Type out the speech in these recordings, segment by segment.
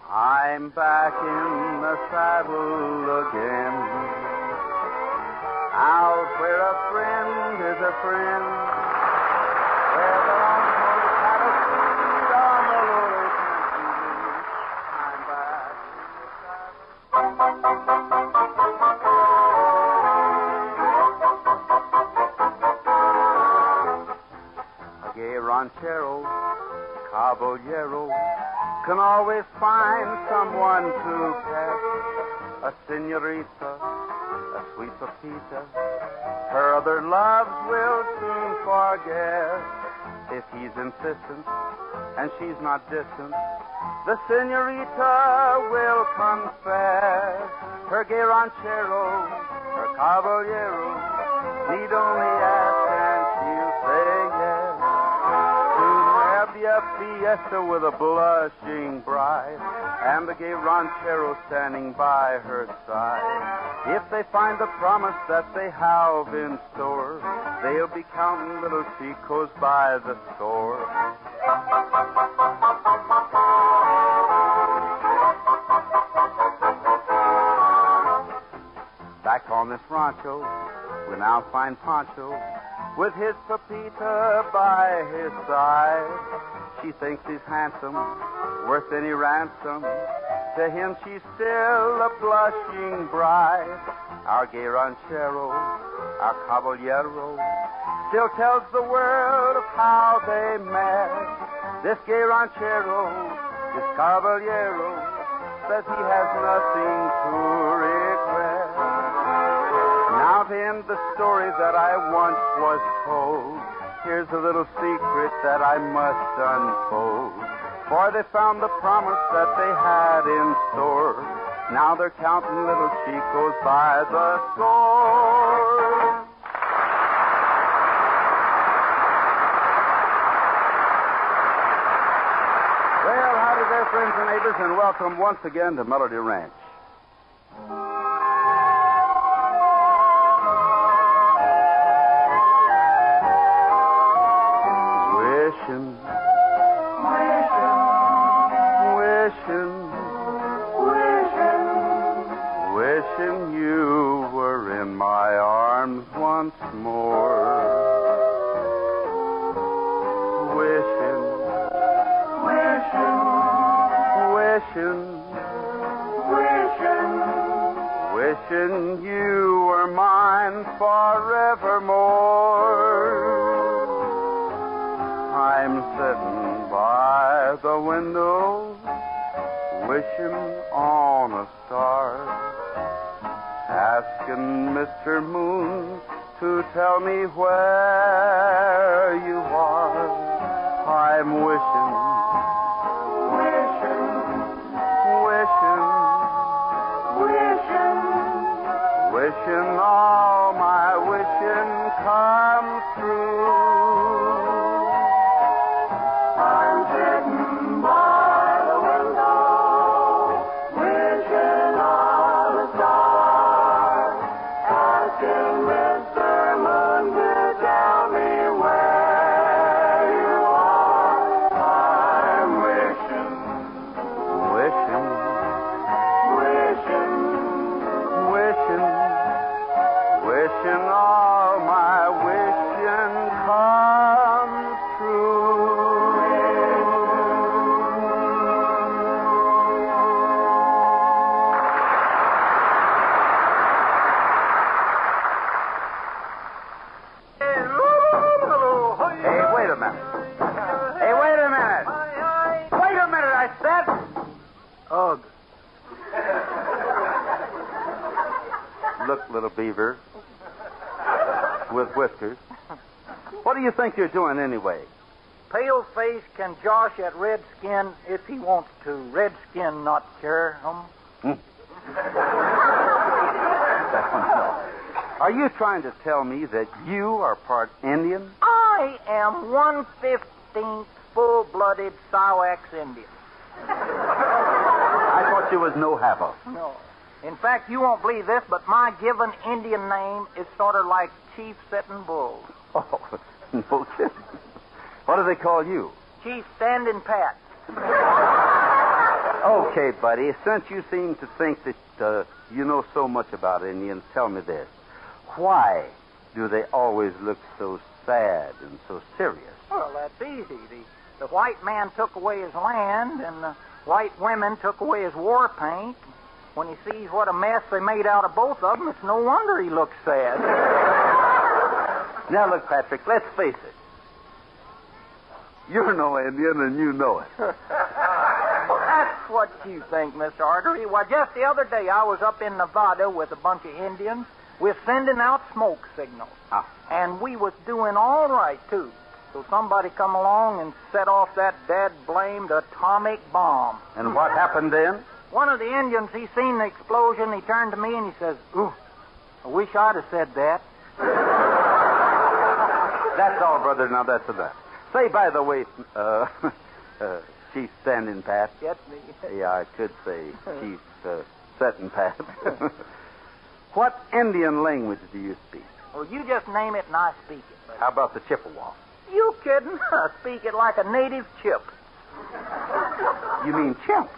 I'm back in the saddle again, out where a friend is a friend, where the long-horned cattle feed on the lowly country. I'm back in the saddle. A gay ranchero, caballero, can always find someone to pet. A senorita, a sweet Pepita, her other loves will soon forget. If he's insistent and she's not distant, the senorita will confess. Her gay ranchero, her caballero, need only ask and she'll say yes. A fiesta with a blushing bride, and the gay ranchero standing by her side. If they find the promise that they have in store, they'll be counting little chicos by the score. Back on this rancho, we now find Pancho with his Pepita by his side. She thinks he's handsome, worth any ransom. To him she's still a blushing bride. Our gay ranchero, our caballero, still tells the world of how they met. This gay ranchero, this caballero, says he has nothing to regret. Now to end the story that I once was told, here's a little secret that I must unfold. For they found the promise that they had in store. Now they're counting little chicos by the score. Well, howdy there, friends and neighbors, and welcome once again to Melody Ranch. Wishing you were in my arms once more. Wishing you were mine forevermore. I'm sitting by the window, wishing on a star, asking Mr. Moon to tell me where you are. I'm wishing all my wishing comes true. I'm sitting by the window, wishing on a star, asking Mr. Moon to tell me where you are. I'm wishing all my wishing comes true. Hey, wait a minute. Wait a minute, I said. Ugh. Look, little beaver with whiskers, what do you think you're doing anyway? Paleface can josh at Redskin if he wants to. Redskin not care him. Are you trying to tell me that you are part Indian? I am 1/15 full-blooded Siwax Indian. I thought you was no hava. No. In fact, you won't believe this, but my given Indian name is sort of like Chief Sitting Bull. Oh, no kidding. What do they call you? Chief Standing Pat. Okay, buddy, since you seem to think that you know so much about Indians, tell me this. Why do they always look so sad and so serious? Well, that's easy. The white man took away his land, and the white women took away his war paint. When he sees what a mess they made out of both of them, it's no wonder he looks sad. Now, look, Patrick, let's face it. You're no Indian, and you know it. Well, that's what you think, Mr. Artery. Why, just the other day I was up in Nevada with a bunch of Indians. We're sending out smoke signals. And we was doing all right, too. So somebody come along and set off that dad-blamed atomic bomb. And what happened then? One of the Indians, he seen the explosion. He turned to me and he says, "Ooh, I wish I'd have said that." That's all, brother. Now that's enough. Say, by the way, Chief Standing Pat. Yes, me. Yeah, I could say Chief Setting Pat. What Indian language do you speak? Well, you just name it and I speak it. Buddy. How about the Chippewa? You kidding? I speak it like a native chip. You mean chimp?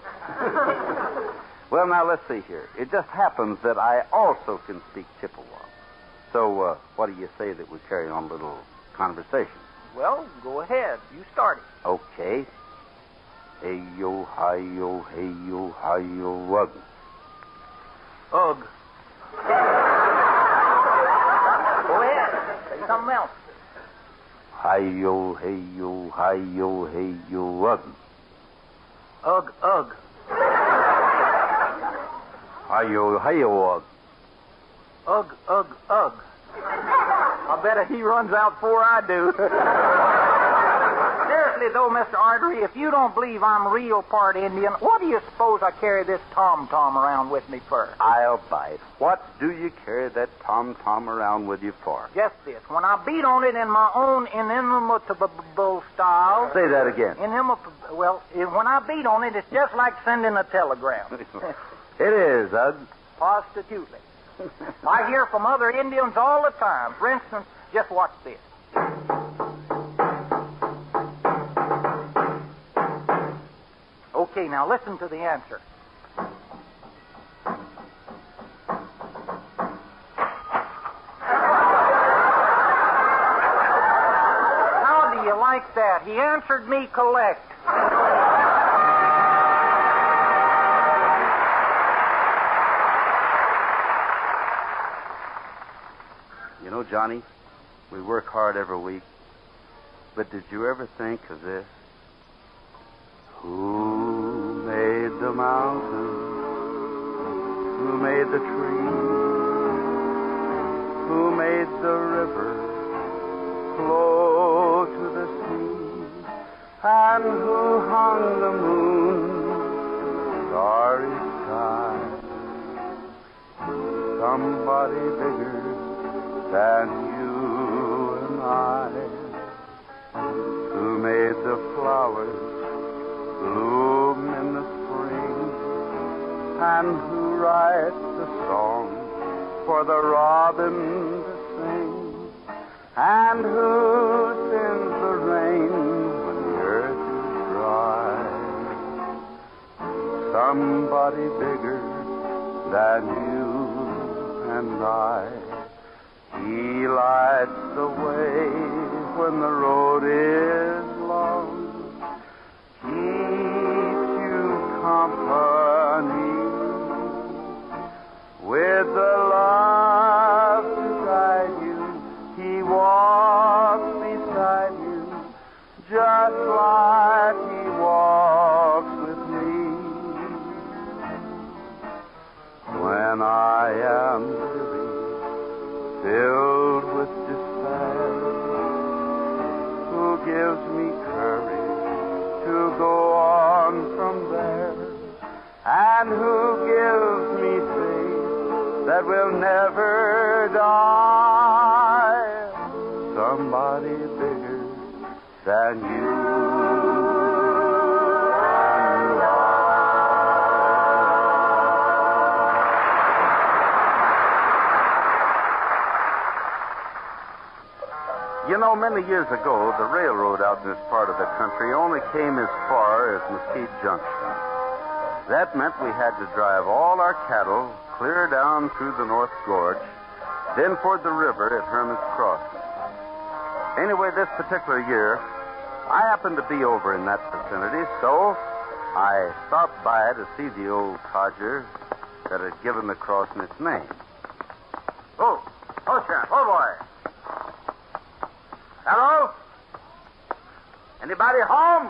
Well, now, let's see here. It just happens that I also can speak Chippewa. So, what do you say that we carry on a little conversation? Well, go ahead. You start it. Okay. Hey-yo, hi-yo, hey-yo, hi-yo, ugh. Ugh. Go ahead. Say something else. Hi-yo, hey-yo, hi-yo, hey-yo, ugh. Ugh, ugh. Hi-yo, hey-yo, ugh. Ugh, ugh, ugh. I bet he runs out before I do. Seriously, though, Mr. Artery, if you don't believe I'm real part Indian, what do you suppose I carry this tom-tom around with me for? I'll bite. What do you carry that tom-tom around with you for? Just this. When I beat on it in my own inimitable style... Say that again. Well, when I beat on it, it's just like sending a telegram. It is, Ugg. Positively. I hear from other Indians all the time. For instance, just watch this. Okay, now listen to the answer. How do you like that? He answered me collect. You know, Johnny, we work hard every week, but did you ever think of this? Who made the mountain? Who made the tree? Who made the river flow to the sea? And who hung the moon in the starry sky? Somebody bigger than you and I. Who made the flowers bloom in the spring, and who writes the song for the robin to sing, and who sends the rain when the earth is dry. Somebody bigger than you and I. He lights the way when the road is long, keeps you company with the love to guide you. He walks beside you just like he walks with me. When I am weary, filled with despair, who gives me courage to go on from there, and who gives me faith that will never die. Somebody bigger than you. You know, many years ago, the railroad out in this part of the country only came as far as Mesquite Junction. That meant we had to drive all our cattle clear down through the North Gorge, then ford the river at Hermit's Crossing. Anyway, this particular year, I happened to be over in that vicinity, so I stopped by to see the old codger that had given the crossing its name. Oh, chap. Oh, boy. Hello? Anybody home?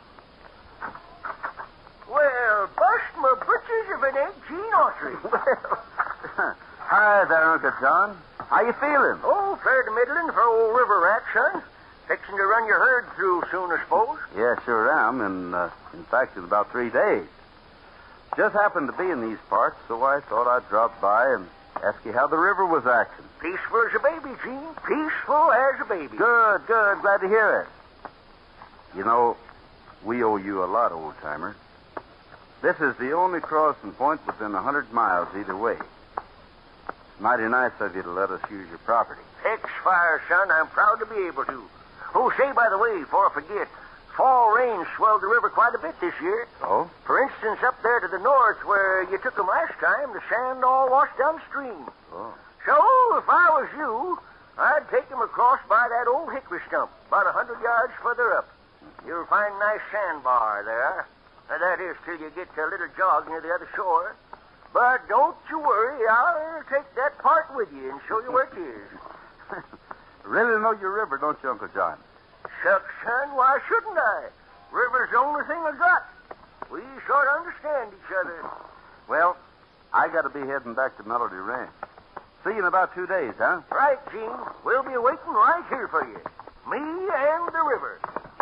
Well, bust my britches if it ain't Gene Autry. Well, hi there, Uncle John. How you feeling? Oh, fair to middling for old river rat, son. Fixing to run your herd through soon, I suppose. Yeah, sure am. In fact, in about 3 days. Just happened to be in these parts, so I thought I'd drop by and ask you how the river was acting. Peaceful as a baby, Gene. Peaceful as a baby. Good. Glad to hear it. You know, we owe you a lot, old-timer. This is the only crossing point within 100 miles either way. It's mighty nice of you to let us use your property. X-fire, son. I'm proud to be able to. Oh, say, by the way, before I forget, fall rain swelled the river quite a bit this year. Oh? For instance, up there to the north where you took 'em last time, the sand all washed downstream. Oh. So, if I was you, I'd take 'em across by that old hickory stump, about 100 yards further up. You'll find a nice sandbar there. That is, till you get to a little jog near the other shore. But don't you worry, I'll take that part with you and show you where it is. Really know your river, don't you, Uncle John? Shucks, son, why shouldn't I? River's the only thing I got. We sort of understand each other. Well, I got to be heading back to Melody Ranch. See you in about 2 days, huh? Right, Gene. We'll be waiting right here for you. Me and the river.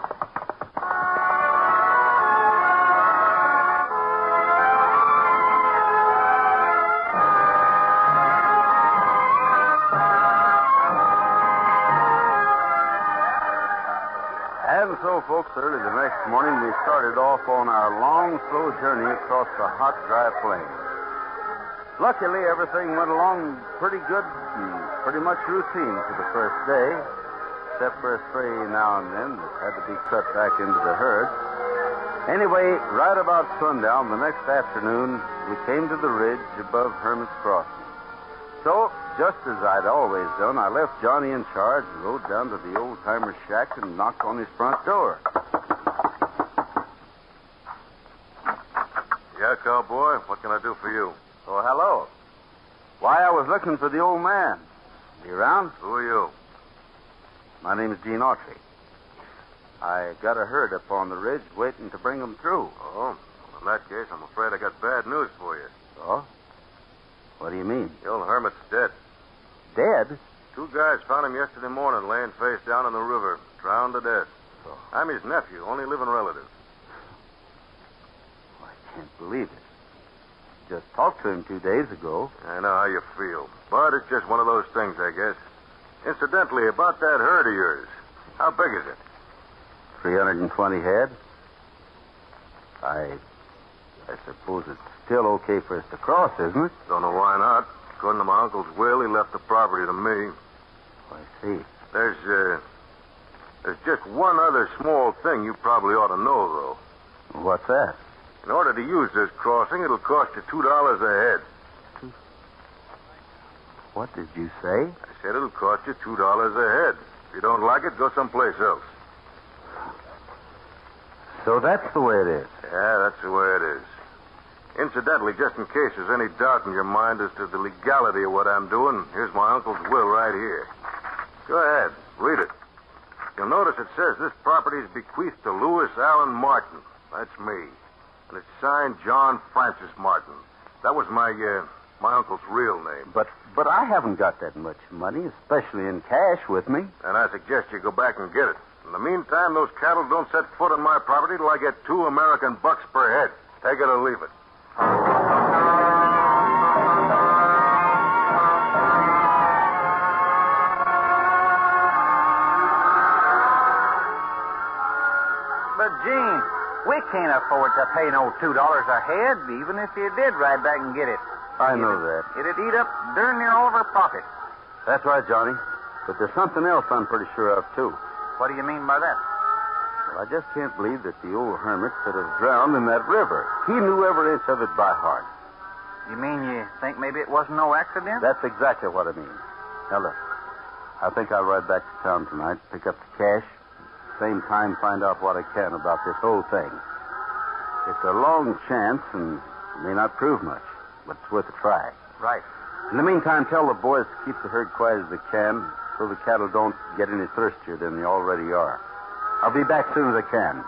And so, folks, early the next morning, we started off on our long, slow journey across the hot, dry plains. Luckily, everything went along pretty good and pretty much routine for the first day, except for a stray now and then that had to be cut back into the herd. Anyway, right about sundown the next afternoon, we came to the ridge above Hermit's Crossing. So, just as I'd always done, I left Johnny in charge and rode down to the old-timer's shack and knocked on his front door. Yeah, cowboy. What can I do for you? Oh, hello. Why, I was looking for the old man. Is he around? Who are you? My name is Gene Autry. I got a herd up on the ridge waiting to bring them through. Oh, well, in that case, I'm afraid I got bad news for you. Oh? What do you mean? The old hermit's dead. Dead? 2 guys found him yesterday morning laying face down in the river, drowned to death. Oh. I'm his nephew, only living relative. I can't believe it. Just talked to him 2 days ago. I know how you feel, but it's just one of those things, I guess. Incidentally, about that herd of yours, how big is it? 320 head. I suppose it's still okay for us to cross, isn't it? Don't know why not. According to my uncle's will, he left the property to me. I see. There's just one other small thing you probably ought to know, though. What's that? In order to use this crossing, it'll cost you $2 a head. What did you say? I said it'll cost you $2 a head. If you don't like it, go someplace else. So that's the way it is. Yeah, that's the way it is. Incidentally, just in case there's any doubt in your mind as to the legality of what I'm doing, here's my uncle's will right here. Go ahead, read it. You'll notice it says this property is bequeathed to Lewis Allen Martin. That's me. And it's signed John Francis Martin. That was my uncle's real name. But I haven't got that much money, especially in cash, with me. And I suggest you go back and get it. In the meantime, those cattle don't set foot on my property till I get 2 American bucks per head. Take it or leave it. But, Gene, we can't afford to pay no $2 a head, even if you did ride back and get it. I know that. It'd eat up darn near all of our pocket. That's right, Johnny. But there's something else I'm pretty sure of, too. What do you mean by that? Well, I just can't believe that the old hermit could have drowned in that river. He knew every inch of it by heart. You mean you think maybe it wasn't no accident? That's exactly what I mean. Now, look, I think I'll ride back to town tonight, pick up the cash, same time find out what I can about this whole thing. It's a long chance and may not prove much, but it's worth a try. Right. In the meantime, tell the boys to keep the herd quiet as they can so the cattle don't get any thirstier than they already are. I'll be back soon as I can.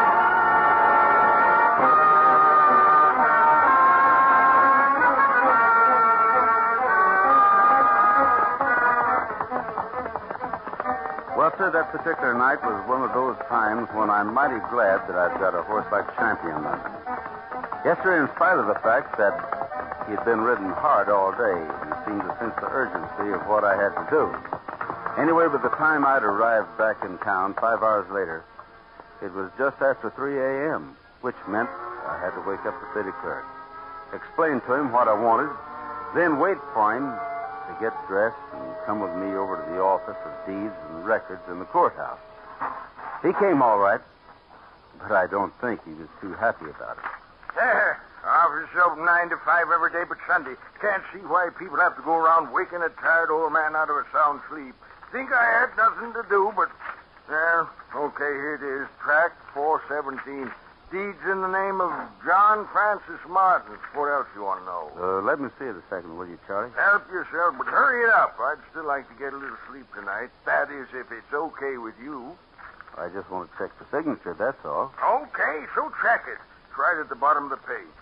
Well, sir, that particular night was one of those times when I'm mighty glad that I've got a horse like Champion under me. Yesterday, in spite of the fact that he'd been ridden hard all day, he seemed to sense the urgency of what I had to do. Anyway, by the time I'd arrived back in town 5 hours later, it was just after 3 a.m., which meant I had to wake up the city clerk, explain to him what I wanted, then wait for him to get dressed and come with me over to the office of deeds and records in the courthouse. He came all right, but I don't think he was too happy about it. There. Office open 9 to 5 every day but Sunday. Can't see why people have to go around waking a tired old man out of a sound sleep. Think I had nothing to do, but... Well, okay, here it is. Tract 417. Deeds in the name of John Francis Martin. What else you want to know? Let me see it a second, will you, Charlie? Help yourself, but hurry it up. I'd still like to get a little sleep tonight. That is, if it's okay with you. I just want to check the signature, that's all. Okay, so check it. It's right at the bottom of the page.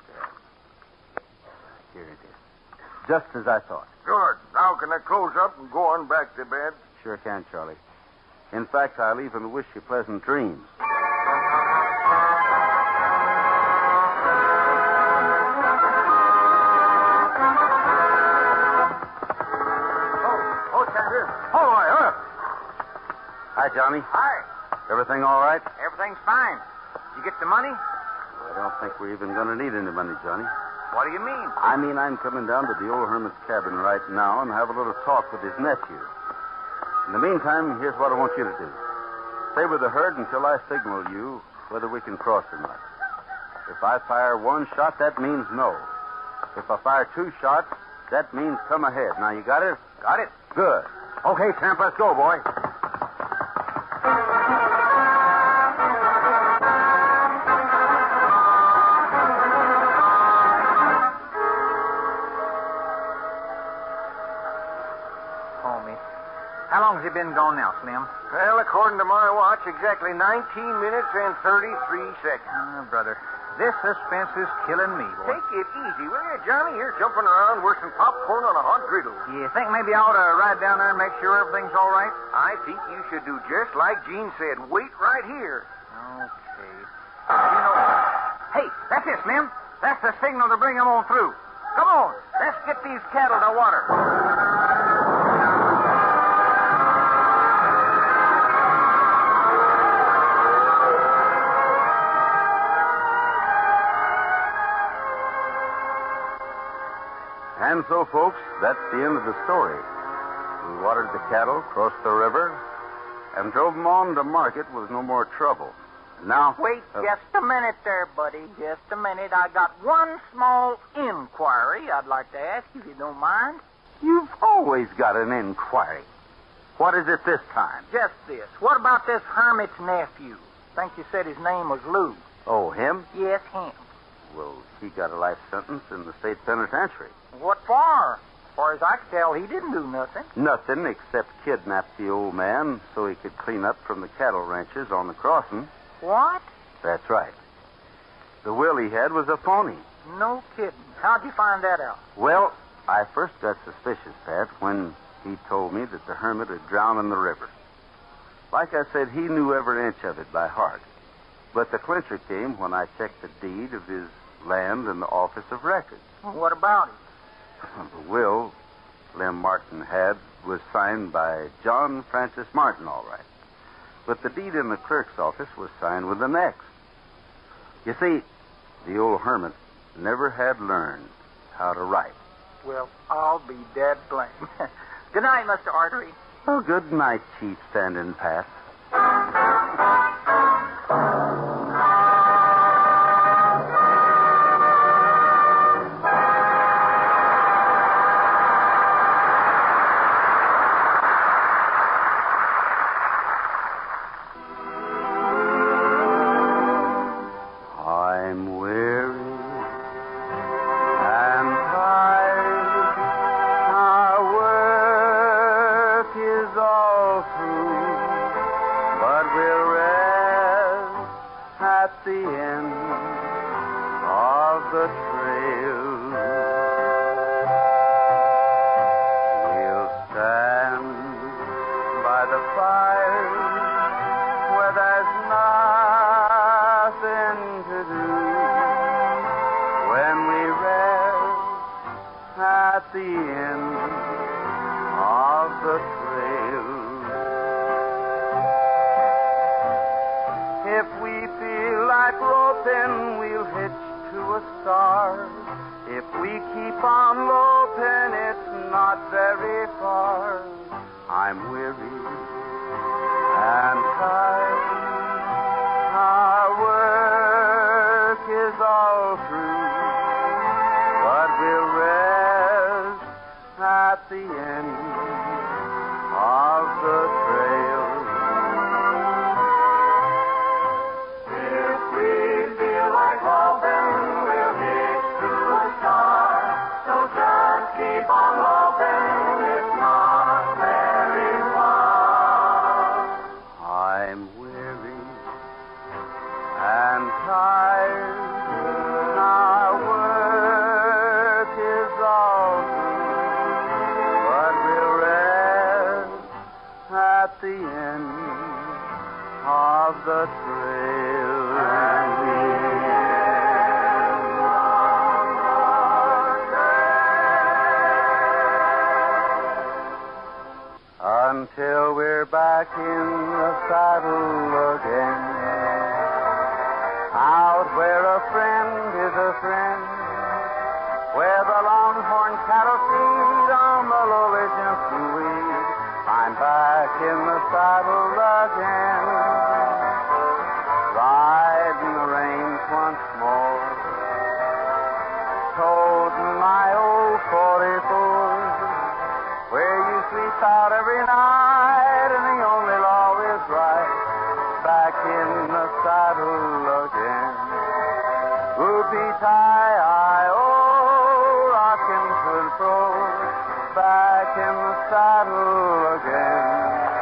Here it is. Just as I thought. Good. Now can I close up and go on back to bed? Sure can, Charlie. In fact, I'll even wish you pleasant dreams. Oh, Sanders. Oh, hi. Hi, Johnny. Hi. Everything all right? Everything's fine. Did you get the money? I don't think we're even going to need any money, Johnny. What do you mean? I mean, I'm coming down to the old hermit's cabin right now and have a little talk with his nephew. In the meantime, here's what I want you to do. Stay with the herd until I signal you whether we can cross or not. If I fire one shot, that means no. If I fire two shots, that means come ahead. Now, you got it? Got it. Good. Okay, Champ, let's go, boy. How long has he been gone now, Slim? Well, according to my watch, exactly 19 minutes and 33 seconds. Oh, brother, this suspense is killing me, boy. Take it easy, will you, Johnny? You're jumping around worse than popcorn on a hot griddle. You think maybe I ought to ride down there and make sure everything's all right? I think you should do just like Gene said. Wait right here. Okay. You know... Hey, that's it, Slim. That's the signal to bring them on through. Come on, let's get these cattle to water. And so, folks, that's the end of the story. We watered the cattle, crossed the river, and drove them on to market with no more trouble. Now... Wait just a minute there, buddy. Just a minute. I got one small inquiry I'd like to ask, if you don't mind. You've always got an inquiry. What is it this time? Just this. What about this hermit's nephew? Think you said his name was Lou. Oh, him? Yes, him. Well, he got a life sentence in the state penitentiary. What for? As far as I can tell, he didn't do nothing. Nothing except kidnap the old man so he could clean up from the cattle ranches on the crossing. What? That's right. The will he had was a phony. No kidding. How'd you find that out? Well, I first got suspicious, Pat, when he told me that the hermit had drowned in the river. Like I said, he knew every inch of it by heart. But the clincher came when I checked the deed of his land in the Office of Records. What about it? The will Lem Martin had was signed by John Francis Martin, all right. But the deed in the clerk's office was signed with an X. You see, the old hermit never had learned how to write. Well, I'll be dead blamed. Good night, Mr. Artery. Oh, good night, Chief Standing Pat. the trail. We'll stand by the fire where there's nothing to do. When we rest at the end of the trail. If we feel like roping, we'll hitch to a star. If we keep on loping, it's not very far. I'm weary and tired. Our work is all through, but we'll rest at the end of the trail. If we feel like hoping, we'll hitch to a star. So just keep on hoping, it's not very far. I'm weary and tired. Our work is all through, but we'll rest at the end of the trail. Until we're back in the saddle again, out where a friend is a friend, where the longhorn cattle feed on the lowly weed. I'm back in the saddle again, riding the range once more, toting my old 44, where you sleep out every night and the only law is right. Back in the saddle again. Whoopie-tie-I-O, rockin' to and fro. Back in the saddle again.